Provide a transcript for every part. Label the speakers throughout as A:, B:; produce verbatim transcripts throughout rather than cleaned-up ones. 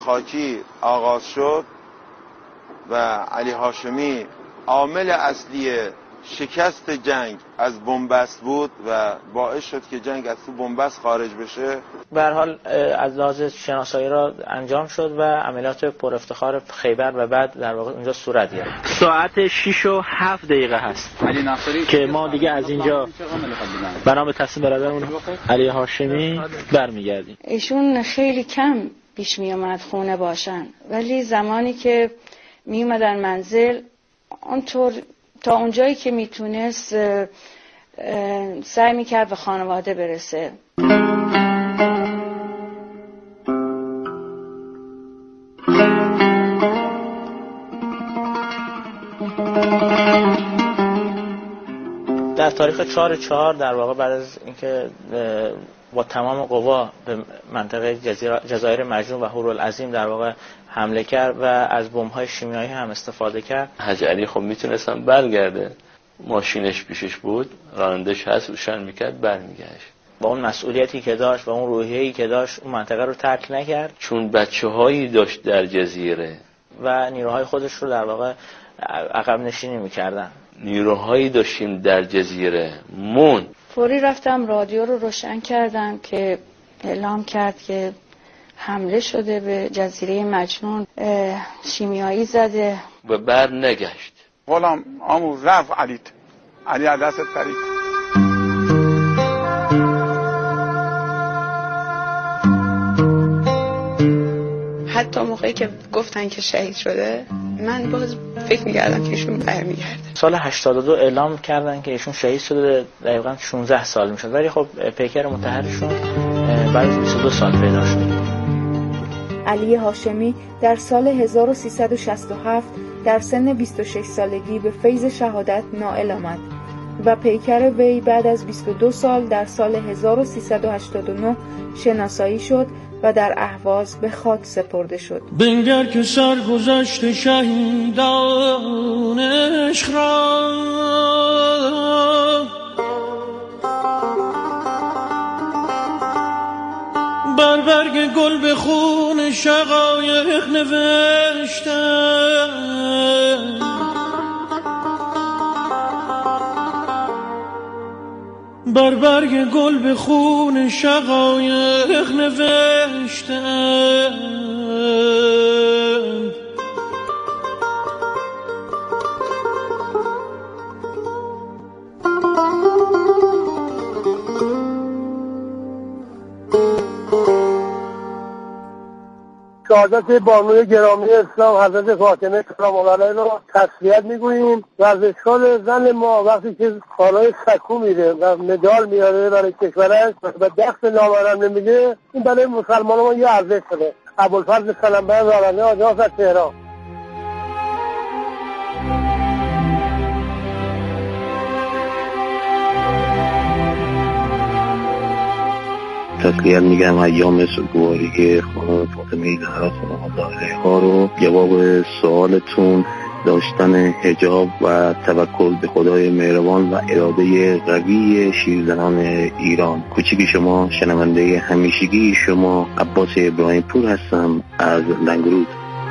A: خاکی آغاز شد و علی هاشمی عامل اصلی شکست جنگ از بنبست بود و باعث شد که جنگ از تو بنبست خارج بشه.
B: به هر حال از لحاظ شناسایی را انجام شد و عملیات پر افتخار خیبر و بعد در واقع اونجا صورت گرفت. ساعت شش و هفت دقیقه هست علی ناصری که ما دیگه از اینجا بنا به تصمیم برادرمون علی هاشمی برمیگردیم.
C: ایشون خیلی کم پیش می اومد خونه باشن، ولی زمانی که می اومدن منزل اونطور تا اونجایی که میتونست سعی میکرد به خانواده برسه.
B: در تاریخ چهار چهار در واقع بعد از اینکه با تمام قوا به منطقه جزایر مجنون و هورالعظیم در واقع حمله کرد و از بمب‌های شیمیایی هم استفاده کرد،
D: حاج علی خب میتونستم برگرده، ماشینش پیشش بود، رانندش هست، روشن میکرد برمیگشت.
B: با اون مسئولیتی که داشت و اون روحیه‌ای که داشت اون منطقه رو ترک نکرد،
D: چون بچه‌هایی داشت در جزیره
B: و نیروهای خودش رو در واقع عقب نشینی میکردن.
D: نیروهایی داشتیم در جزیره مون.
C: فوری رفتم رادیو رو روشن کردم که اعلام کرد که حمله شده به جزیره مجنون، شیمیایی زده
D: و بر نگشت.
E: غلام آمو رفت علیت علی عدست پرید.
F: حتی موقعی که گفتن که شهید شده من باز فکر می‌کردم که ایشون برمیگرده.
B: سال هشتاد و دو اعلام کردن که ایشون شهید شده، دقیقاً شانزده سال میشد، ولی خب پیکر مطهرشون بعد از بیست و دو سال پیدا شد.
G: علی هاشمی در سال هزار و سیصد و شصت و هفت در سن بیست و شش سالگی به فیض شهادت نائل آمد و پیکر وی بعد از بیست و دو سال در سال هزار و سیصد و هشتاد و نه شناسایی شد و در اهواز به خاک سپرده شد.
H: بنگر که سرگذشت شهیدان عشق را بر برگ گل به خون شقایق نوشتم، بر برگ گل به خون شقایق نوشتم.
I: شهادت بانوی گرامی اسلام حضرت فاطمه سلام الله علیها را تسلیت میگوییم و از اشکال زن ما وقتی که کالای سکو میره و مدال میاره برای کشورش و به دست نامحرم نمیده، این برای مسلمان ما یه ارزش داره. ابوالفضل سلمبر راننده آژانس از تهران.
J: تسلیت میگم ایام سوگواری خانم فاطمه زهرا سلام الله علیها رو. جواب سوالتون داشتن حجاب و توکل به خدای مهربان و اراده قوی شیرزنان ایران. کوچیک شما، شنونده همیشگی شما، عباس ابراهیم پور هستم از لنگرود.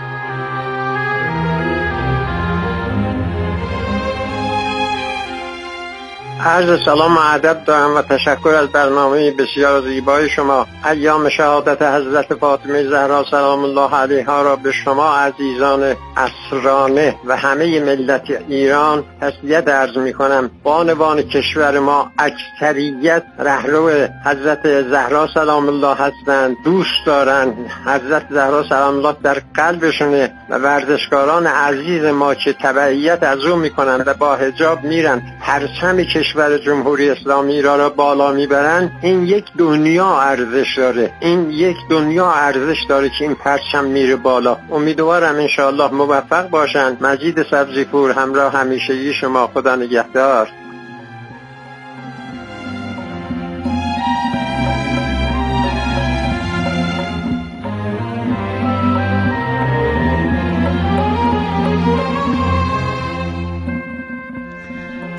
K: عرض سلام و ادب دارم و تشکر از برنامه بسیار زیبای شما. ایام شهادت حضرت فاطمه زهرا سلام الله علیها را به شما عزیزان اسرانه و همه ملت ایران تسلیت عرض می کنم. بانوان کشور ما اکثریت رهرو حضرت زهرا سلام الله هستند، دوست دارند. حضرت زهرا سلام الله در قلبشونه و ورزشکاران عزیز ما که تبعیت از او می کنند و با حجاب میرن پرچم کشور جمهوری اسلامی را را بالا میبرن، این یک دنیا ارزش داره. این یک دنیا ارزش داره که این پرچم میره بالا. امیدوارم انشاءالله موفق باشن. مجید سبزیپور همراه همیشگی شما. خدا نگهدار.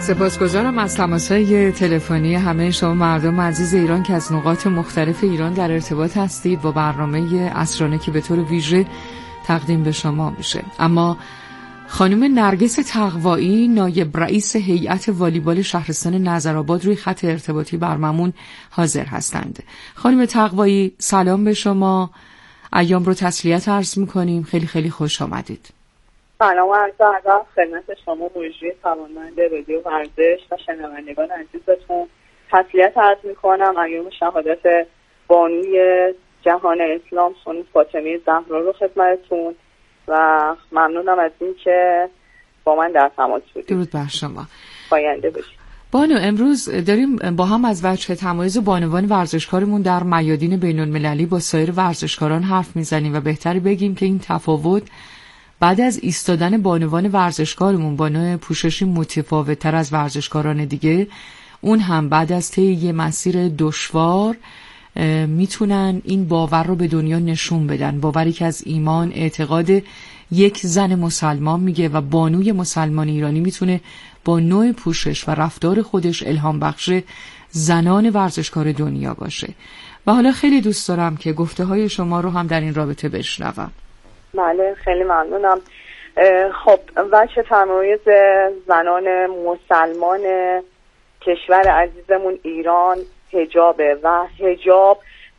L: سپاسگزارم از تماس‌های تلفنی همه شما مردم عزیز ایران که از نقاط مختلف ایران در ارتباط هستید با برنامه عصرانه که به طور ویژه تقدیم به شما میشه. اما خانم نرگس تقوایی نایب رئیس هیئت والیبال شهرستان نظرآباد روی خط ارتباطی برممون حاضر هستند. خانم تقوایی سلام به شما، ایام رو تسلیت عرض میکنیم، خیلی خیلی خوش آمدید.
M: سلام و عرض ادب خدمت شما مجری توانمند رادیو ورزش و شنوندگان عزیزتون. تسلیت عرض میکنم ایام شهادت بانوی جهان اسلام خانم فاطمه زهرا رو خدمتتون و ممنونم از این که با من در تماس بودید.
L: درود بر شما.
M: پاینده باشید.
L: بانو، امروز داریم با هم از وجه تمایز بانوان ورزشکارمون در میادین بین‌المللی با سایر ورزشکاران حرف میزنیم و بهتری بگیم که این تفاوت بعد از ایستادن بانوان ورزشکارمون با نوع پوششی متفاوت‌تر از ورزشکاران دیگه، اون هم بعد از طی یه مسیر دشوار میتونن این باور رو به دنیا نشون بدن، باوری که از ایمان، اعتقاد یک زن مسلمان میگه و بانوی مسلمان ایرانی میتونه با نوع پوشش و رفتار خودش الهام بخش زنان ورزشکار دنیا باشه. و حالا خیلی دوست دارم که گفته های شما رو هم در این رابطه بشنوم.
M: بله خیلی ممنونم. خب وجه تمایز زنان مسلمان کشور عزیزمون ایران حجابه و حجاب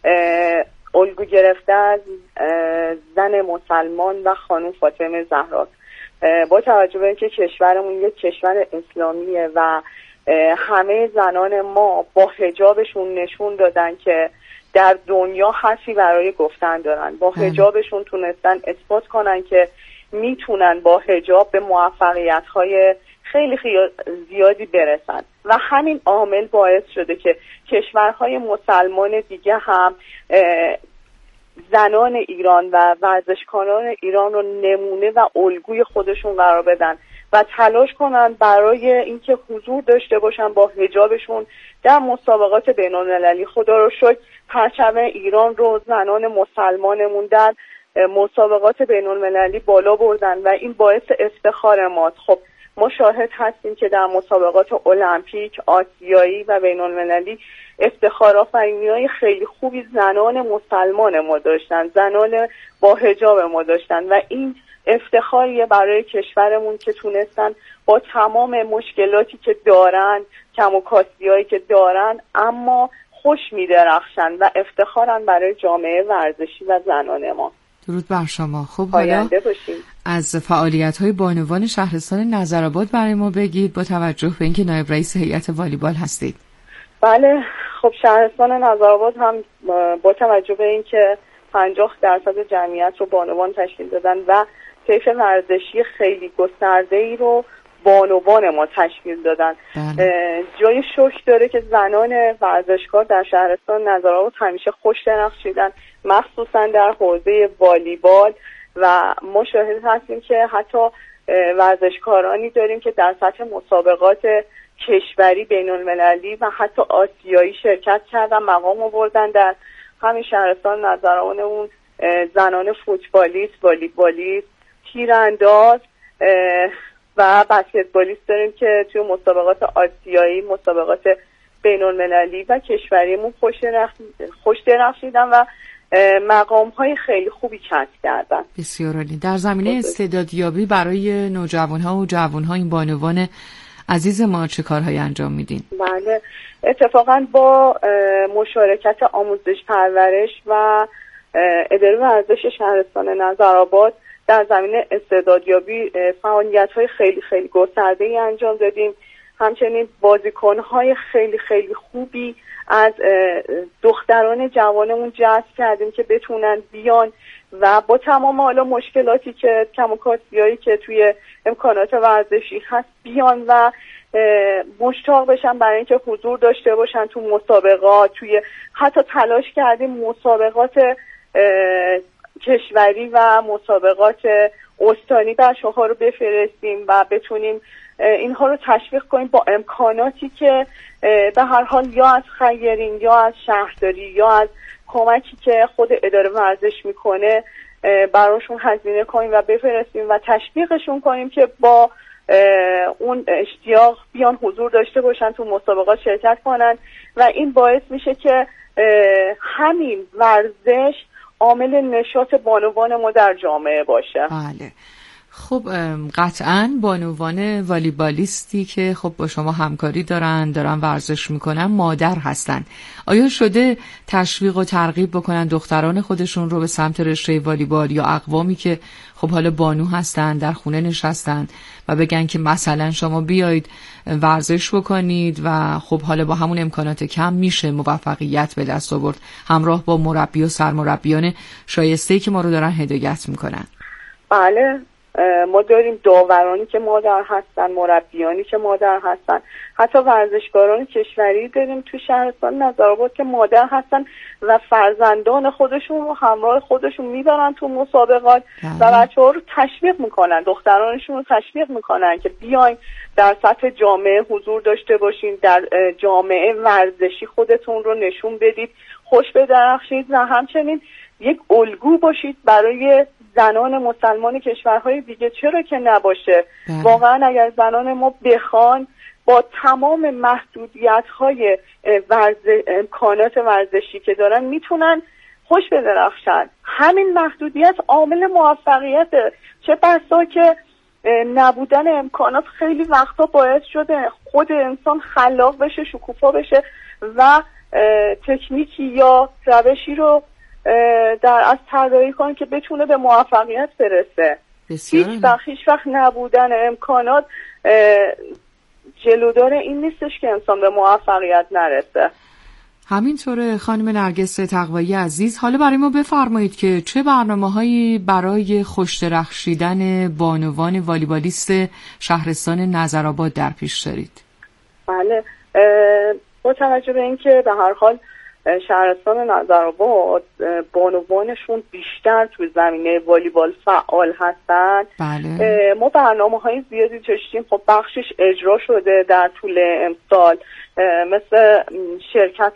M: الگو گرفته از زن مسلمان و خانم فاطمه زهرا. با توجه به اینکه کشورمون یک کشور اسلامیه و همه زنان ما با حجابشون نشون دادن که در دنیا حرفی برای گفتن دارن، با حجابشون تونستن اثبات کنن که میتونن با حجاب به موفقیت‌های خیلی زیادی برسن و همین عامل باعث شده که کشورهای مسلمان دیگه هم زنان ایران و ورزشکاران ایران رو نمونه و الگوی خودشون قرار بدن و تلاش کنن برای اینکه حضور داشته باشن با حجابشون در مسابقات بین‌المللی. خدا رو شکر پرچم ایران رو زنان مسلمانمون در مسابقات بین‌المللی بالا بردن و این باعث افتخار ماست. خب ما شاهد هستیم که در مسابقات المپیک، آسیایی و بین‌المللی افتخارآفرینی‌های خیلی خوبی زنان مسلمان ما داشتن، زنان با حجاب ما داشتن و این افتخاریه برای کشورمون که تونستن با تمام مشکلاتی که دارن، کم و کاستی‌هایی که دارن، اما خوش می‌درخشن و افتخارن برای جامعه ورزشی و زنان ما.
L: درود بر شما. خب حالا از فعالیت‌های بانوان شهرستان نظرآباد برای ما بگید با توجه به اینکه نایب رئیس هیئت والیبال هستید.
M: بله خب شهرستان نظرآباد هم با توجه به اینکه پنجاه درصد جمعیت رو بانوان تشکیل دادن و طیف ورزشی خیلی گسترده‌ای رو بانوان ما تشکیل دادن. بله. جای شکر داره که زنان ورزشکار در شهرستان نظرآباد همیشه خوش درخشیدن، مخصوصا در حوزه والیبال و ما شاهد هستیم که حتی ورزشکارانی داریم که در سطح مسابقات کشوری، بین‌المللی و حتی آسیایی شرکت کردن، مقام آوردن. در همین شهرستان نظرآبادمون زنان فوتبالیست، والیبالیست، تیرانداز و بسکتبالیست داریم که توی مسابقات آسیایی، مسابقات بین‌المللی و کشوریمون خوش درخشیدن و مقام های خیلی خوبی کسب کردن.
L: بسیار عالی. در زمینه استعدادیابی برای نوجوان‌ها و جوان‌ها این بانوان عزیز ما چه کارهایی انجام میدین؟
M: بله اتفاقا با مشارکت آموزش پرورش و اداره ورزش شهرستان نظرآباد در زمینه استعدادیابی فعالیت‌های خیلی خیلی گسترده‌ای انجام دادیم. همچنین بازیکن‌های خیلی خیلی خوبی از دختران جوانمون جذب کردیم که بتونن بیان و با تمام حالا مشکلاتی که کم و کاستی‌هایی که توی امکانات ورزشی هست بیان و مشتاق بشن برای اینکه حضور داشته باشن تو مسابقات. توی حتی تلاش کردیم مسابقات کشوری و مسابقات استانی بچه‌ها رو بفرستیم و بتونیم اینها رو تشویق کنیم با امکاناتی که به هر حال یا از خیرین یا از شهرداری یا از کمکی که خود اداره ورزش میکنه براشون هزینه کنیم و بفرستیم و تشویقشون کنیم که با اون اشتیاق بیان حضور داشته باشن تو مسابقات شرکت کنن و این باعث میشه که همین ورزش عامل نشاط بانوان ما در جامعه باشه.
L: بله. خب قطعاً بانوان والیبالیستی که خب با شما همکاری دارن دارن ورزش میکنن مادر هستن. آیا شده تشویق و ترغیب بکنن دختران خودشون رو به سمت رشته والیبال یا اقوامی که خب حالا بانو هستن در خونه نشستن و بگن که مثلا شما بیایید ورزش بکنید و خب حالا با همون امکانات کم میشه موفقیت به دست آورد، همراه با مربی و سرمربیان شایسته‌ای که ما رو دارن هدایت میکنن؟
M: بله، ما داریم داورانی که مادر هستن، مربیانی که مادر هستن، حتی ورزشکاران کشوری داریم تو شهرستان نظرآباد که مادر هستن و فرزندان خودشون رو همراه خودشون میبرن تو مسابقات و بچه‌ها رو تشویق میکنن، دخترانشون رو تشویق میکنن که بیاین در سطح جامعه حضور داشته باشین، در جامعه ورزشی خودتون رو نشون بدید، خوش بدرخشید و همچنین یک الگو باشید برای زنان مسلمان کشورهای دیگه. چرا که نباشه؟ بله. واقعا اگر زنان ما بخوان با تمام محدودیت‌های ورز... امکانات ورزشی که دارن میتونن خوش بدرخشن. همین محدودیت عامل موفقیته، چه بسا که نبودن امکانات خیلی وقتا باعث شده خود انسان خلاق بشه، شکوفا بشه و تکنیکی یا روشی رو در از طراحی کن که بتونه به موفقیت برسه. هیچ وقت هیچ وقت نبودن امکانات جلودار این نیستش که انسان به موفقیت نرسه.
L: همینطوره خانم نرگس تقوایی عزیز، حالا برای ما بفرمایید که چه برنامه‌هایی برای خوش درخشیدن بانوان والیبالیست شهرستان نظرآباد در پیش دارید؟
M: بله، با توجه به اینکه به هر حال شهرستان نظرآباد بانوانشون بیشتر توی زمینه والیبال فعال هستن، بله. ما برنامه‌های زیادی داشتیم، خب بخشش اجرا شده در طول امسال، مثل شرکت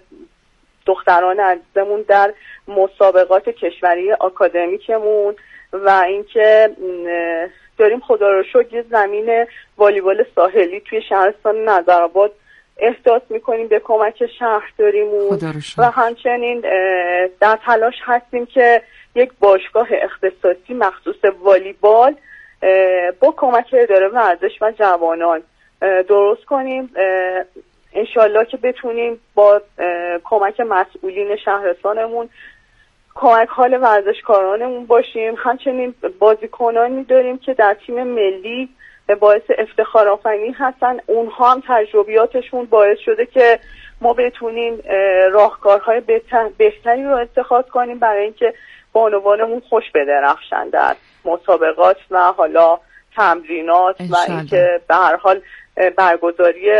M: دختران عزیزمون در مسابقات کشوری آکادمیکمون و اینکه داریم خدا رو شکر یه زمین والیبال ساحلی توی شهرستان نظرآباد احداث میکنیم به کمک شهرداریمون و همچنین در تلاش هستیم که یک باشگاه اختصاصی مخصوص والیبال با کمک اداره ورزش و جوانان درست کنیم، انشالله که بتونیم با کمک مسئولین شهرستانمون کمک حال ورزشکارانمون باشیم. همچنین بازیکنانی داریم که در تیم ملی باعث افتخار آفرینی هستن، اونها هم تجربیاتشون باعث شده که ما بتونیم راهکارهای بهتری رو اتخاذ کنیم برای اینکه بانوانمون خوش بدرخشن در مسابقات و حالا تمرینات و اینکه به هر حال برگزاری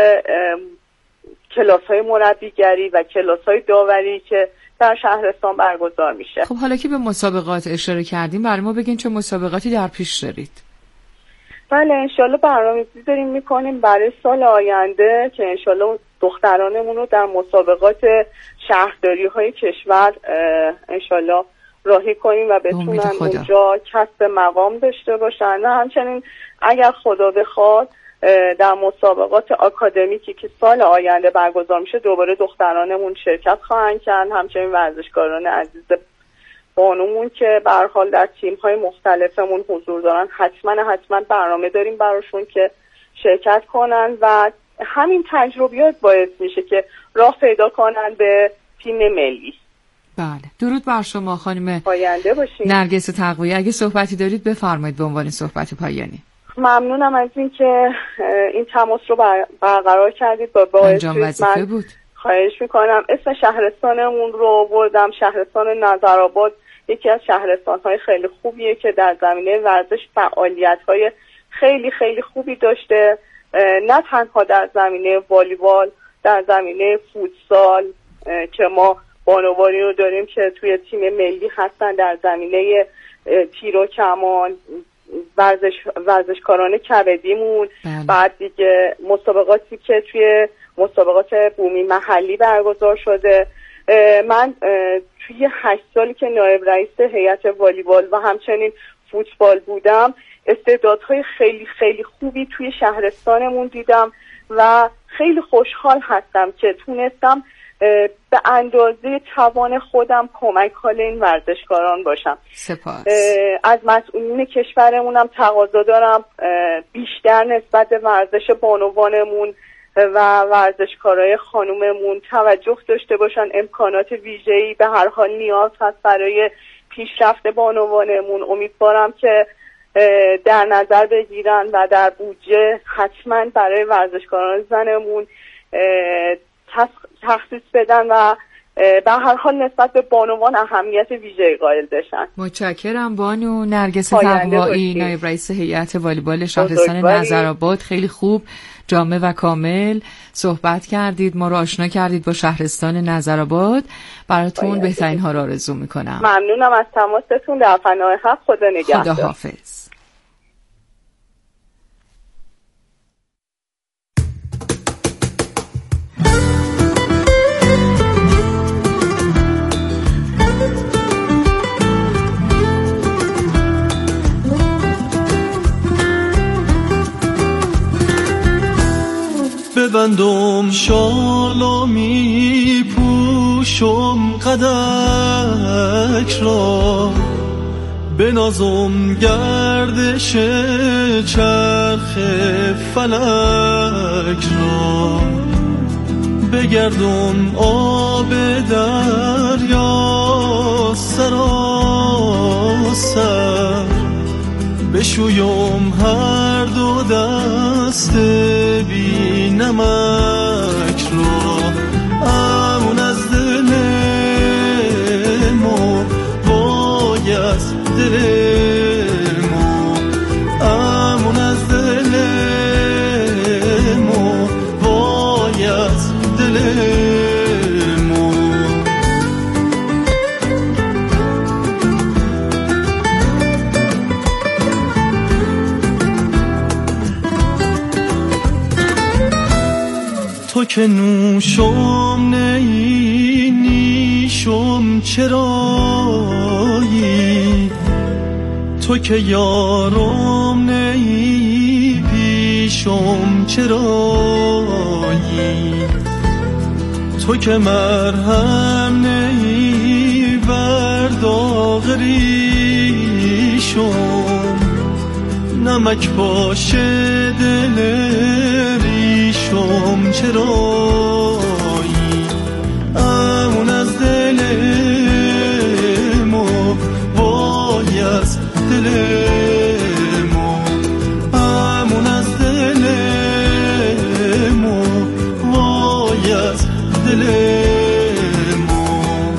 M: کلاس‌های مربیگری و کلاس‌های داوری که در شهرستان برگزار میشه.
L: خب حالا که به مسابقات اشاره کردیم برای ما بگین چه مسابقاتی در پیش دارید؟
M: بله، انشالله برنامه‌ریزی داریم میکنیم برای سال آینده که انشالله دخترانمون رو در مسابقات شهرداری های کشور انشالله راهی کنیم و بتونن اونجا کسب مقام داشته باشن و همچنین اگر خدا بخواد در مسابقات آکادمیکی که سال آینده برگزار میشه دوباره دخترانمون شرکت خواهند کرد، همچنین ورزشکاران عزیز بانومون که به هر حال در تیم‌های مختلفمون حضور دارن حتما حتما برنامه داریم براشون که شرکت کنن و همین تجربیات باعث میشه که راه پیدا کنن به تیم ملی.
L: بله، درود بر شما خانم
M: پاینده باشین.
L: نرگس تقوایی، اگه صحبتی دارید بفرمایید به عنوان صحبت پایانی.
M: ممنونم از این که این تماس رو برقرار کردید با باعث
L: انجام وظیفه بود.
M: خواهش میکنم. اسم شهرستانمون رو بردم، شهرستان نظرآباد یکی از شهرستان‌های خیلی خوبیه که در زمینه ورزش فعالیت‌های خیلی خیلی خوبی داشته، نه تنها در زمینه والیبال، در زمینه فوتسال که ما بانوانی رو داریم که توی تیم ملی هستن، در زمینه تیر و کمان، ورزش ورزشکاران کبدیمون، بعد دیگه مسابقاتی که توی مسابقات بومی محلی برگزار شده. من توی هشت سالی که نایب رئیس هیئت والیبال و همچنین فوتبال بودم استعدادهای خیلی خیلی خوبی توی شهرستانمون دیدم و خیلی خوشحال هستم که تونستم به اندازه توان خودم کمک حال این ورزشکاران باشم.
L: سپاس.
M: از مسئولین کشورمونم تقاضا دارم بیشتر نسبت به ورزش بانوانمون و ورزشکارای خانوممون توجه داشته باشن. امکانات ویژه‌ای به هر حال نیاز هست برای پیشرفت بانوانمون. امیدوارم که در نظر بگیرن و در بودجه حتما برای ورزشکاران زنمون تخصیص بدن و به هر حال نسبت به بانوان اهمیت ویژه‌ای قائل بشن.
L: متشکرم بانو نرگس تقوایی، نایب رئیس هیئت والیبال شهرستان نظرآباد. خیلی خوب جامع و کامل صحبت کردید، ما رو آشنا کردید با شهرستان نظرآباد. براتون بهترین ها را آرزو میکنم.
M: ممنونم از تماستون. در پناه حق. خدا نگهدار.
L: خدا حافظ.
H: ببندم شالا می پوشم قدک را، بنازم گردش چرخ فلک را، بگردم آب دریا سراسر، بشویم هر دو دست بی نمک را. امون از دل ما وای از دل ما، امون از دل ما وای از دل ما. تو که نوشم نی نیشم چرایی، تو که یارم نی پیشم چرایی، تو که مرهم نی بر داغ ریشم، نمک باشه دل ریشم چرایی. امون از دل ما وای از دل ما، امون از دل ما وای از دل ما.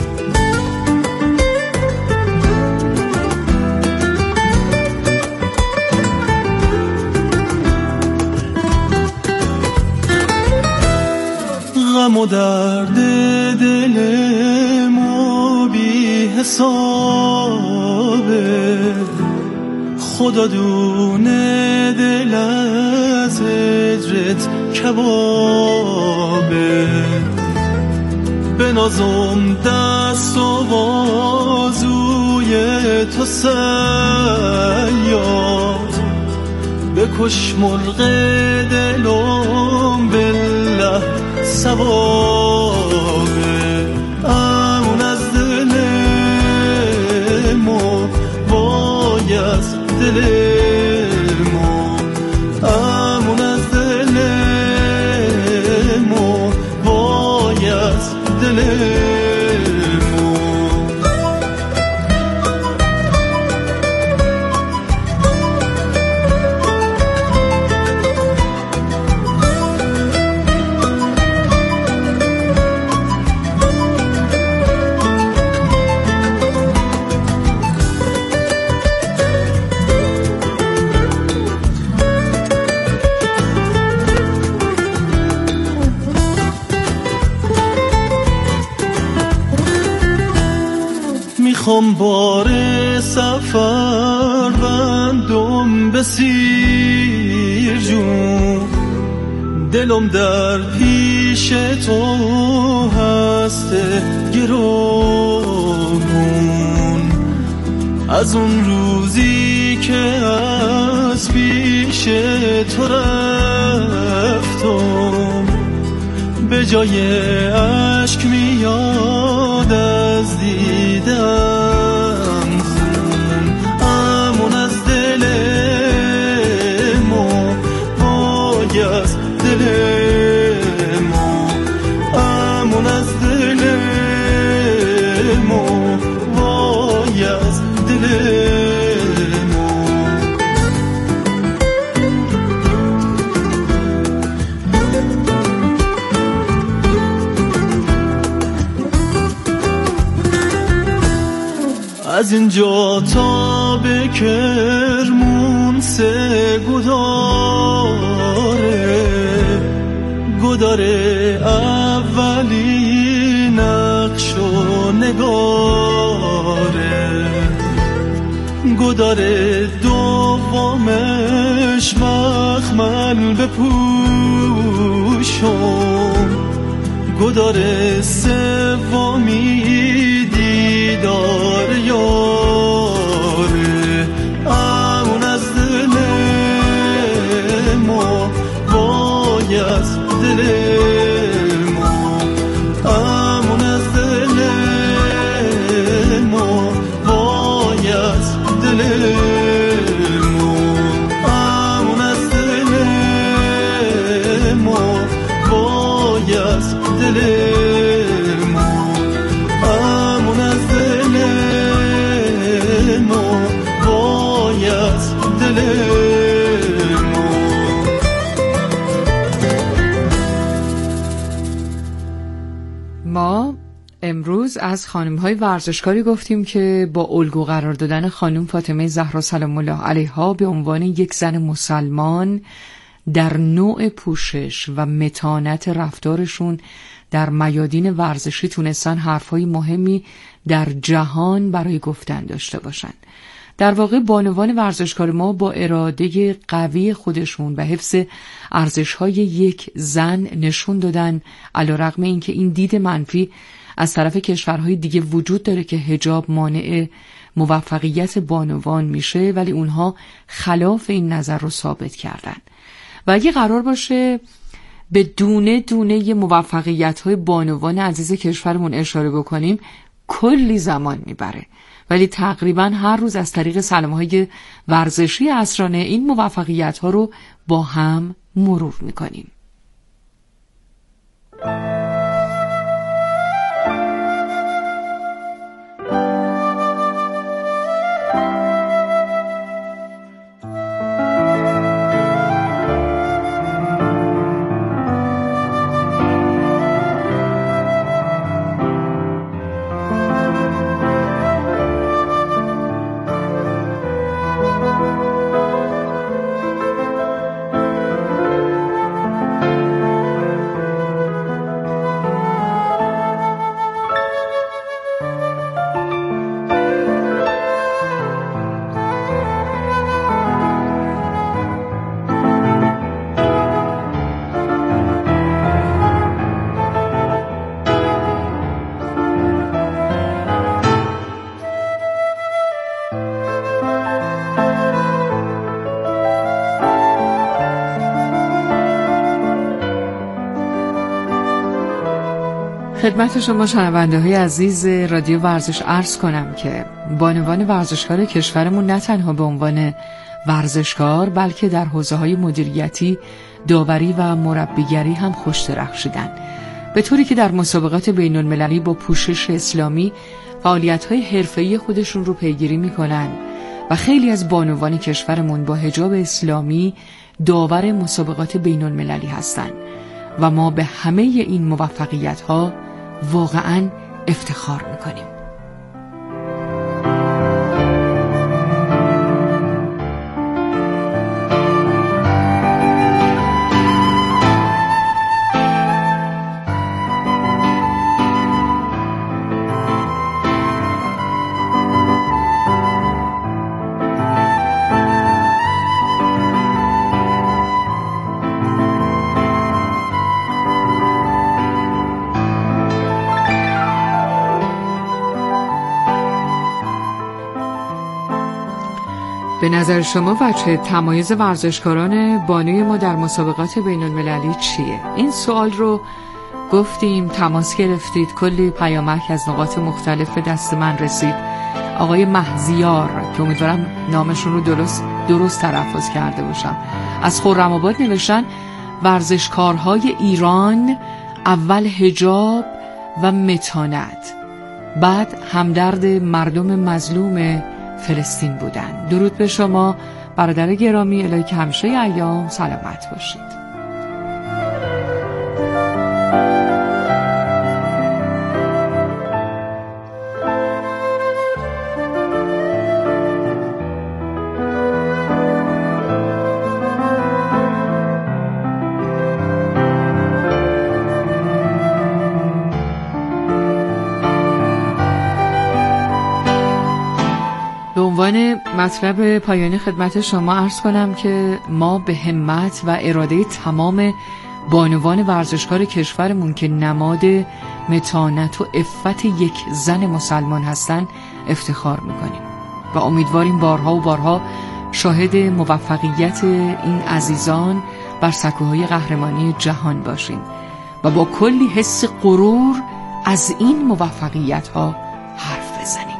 H: غم و درد دل ما بی حسابه، خدا دونه دل از هجرت کبابه. بنازم دست و بازوی تو صیاد، بکش مرغ دلم بالله ثوابه. امون از دل ما وای از دل ما، امون از دل ما وای از دل ما. میخوام بار سفر بندم بسیر جون، دلم در پیش تو هست گرون. از اون روزی که از پیش تو رفتم به جای عشق میاد از دیدم خون امون از دل ما وای از دل ما امون از دل ما وای از دل ما از اینجا تا به کرمون سه گداره گداره اولی نقش و نگاره گداره دومش مخمل بپوشم گداره سومی دیدار یاره امون از دل ما وای از دل ما امون از دل ما وای از دل ما امون از دل ما وای از دل ما امون از دل ما وای از دل ما.
L: ما امروز از خانم‌های ورزشکاری گفتیم که با الگو قرار دادن خانم فاطمه زهرا سلام الله علیها به عنوان یک زن مسلمان در نوع پوشش و متانت رفتارشون در میادین ورزشی تونستن حرفهای مهمی در جهان برای گفتن داشته باشن. در واقع بانوان ورزشکار ما با اراده قوی خودشون و حفظ ارزش‌های یک زن نشون دادن علیرغم اینکه این دید منفی از طرف کشورهای دیگه وجود داره که حجاب مانع موفقیت بانوان میشه، ولی اونها خلاف این نظر رو ثابت کردن. و اگه قرار باشه به دونه دونه موفقیت‌های بانوان عزیز کشورمون اشاره بکنیم کلی زمان میبره، ولی تقریبا هر روز از طریق سلام‌های ورزشی عصرانه این موفقیت‌ها رو با هم مرور میکنیم. خدمت شما شنونده های عزیز رادیو ورزش عرض کنم که بانوان ورزشکار کشورمون نه تنها به عنوان ورزشکار بلکه در حوزه های مدیریتی، داوری و مربیگری هم خوش درخشیدن، به طوری که در مسابقات بین المللی با پوشش اسلامی فعالیت های حرفه‌ای خودشون رو پیگیری میکنن و خیلی از بانوان کشورمون با حجاب اسلامی داور مسابقات بین المللی هستن و ما به همه این موفقیت ها واقعاً افتخار میکنیم. به نظر شما وجه تمایز ورزشکاران بانوی ما در مسابقات بین المللی چیه؟ این سوال رو گفتیم، تماس گرفتید، کلی پیامک از نقاط مختلف به دست من رسید. آقای مهزیار که امیدوارم نامشون رو درست درست تلفظ کرده باشم، از خرم‌آباد نوشتن ورزشکارهای ایران اول حجاب و متانت، بعد همدرد مردم مظلوم فلسطین بودن. درود به شما برادر گرامی، الهی که همیشه ایام سلامت باشید. مطلب پایانی خدمت شما عرض کنم که ما به همت و اراده تمام بانوان ورزشکار کشورمون که نماد متانت و عفت یک زن مسلمان هستن افتخار میکنیم و امیدواریم بارها و بارها شاهد موفقیت این عزیزان بر سکوهای قهرمانی جهان باشیم و با کلی حس غرور از این موفقیت ها حرف بزنیم.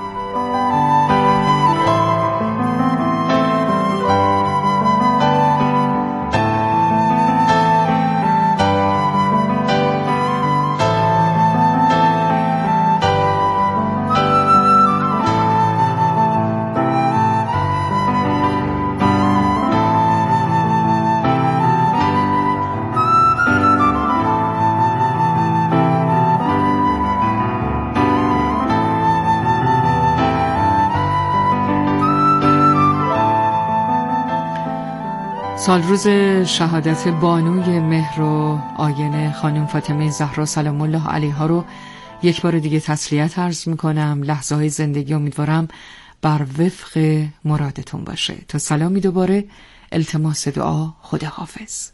L: سال روز شهادت بانوی مهر و آینه خانم فاطمه زهرا سلام الله علیها رو یک بار دیگه تسلیت عرض میکنم. لحظه های زندگی امیدوارم بر وفق مرادتون باشه. تا سلامی دوباره، التماس دعا، خداحافظ.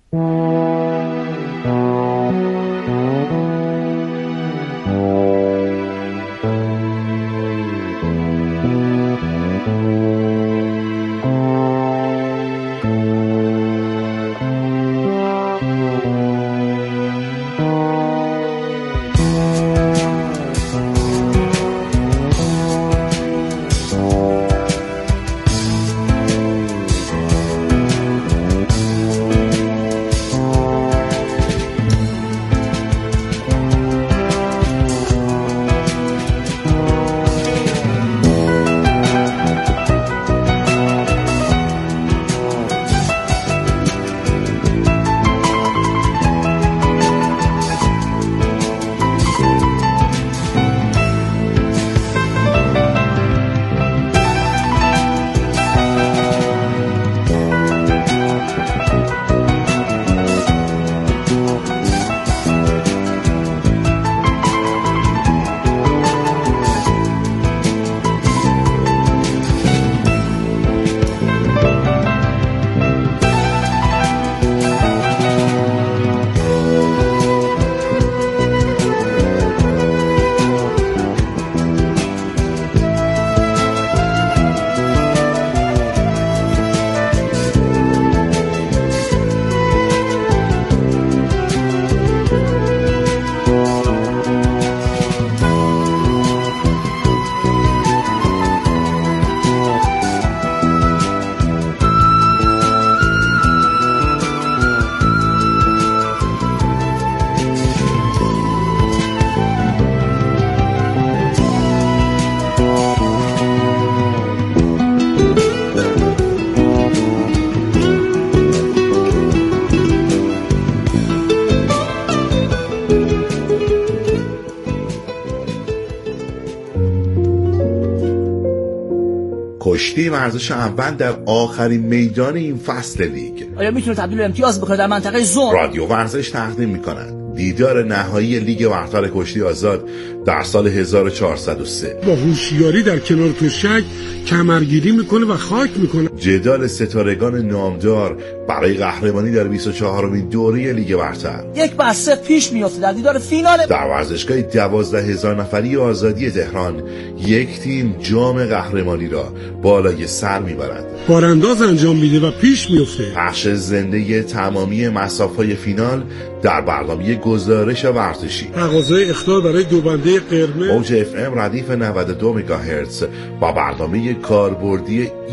N: کشتی ورزش اول در آخرین میدان این فصل لیگ.
O: آیا میتونه تبدیل به امتیاز بکنه در منطقه زون؟
N: رادیو ورزش تقدیم میکند دیدار نهایی لیگ برتر کشتی آزاد در سال هزار و چهارصد و سه.
P: با هوشیاری در کنار تشک کمرگیری میکنه و خاک میکنه.
N: جدال ستارگان نامدار برای قهرمانی در بیست و چهارمین دوره لیگ برتر.
O: یک بسته پیش میفته در دیدار فینال.
N: در ورزشگاه دوازده هزار نفری آزادی تهران یک تیم جام قهرمانی را بالای سر میبرد.
P: بارانداز انجام میده و پیش میفته.
N: پخش زنده تمامی مسافهای فینال در برنامه گزارش ورزشی.
P: تقاضای اخطار برای دو بنده قرمز.
N: موج اف ام ردیف نود و دو مگاهرتز با برنامه کاربردی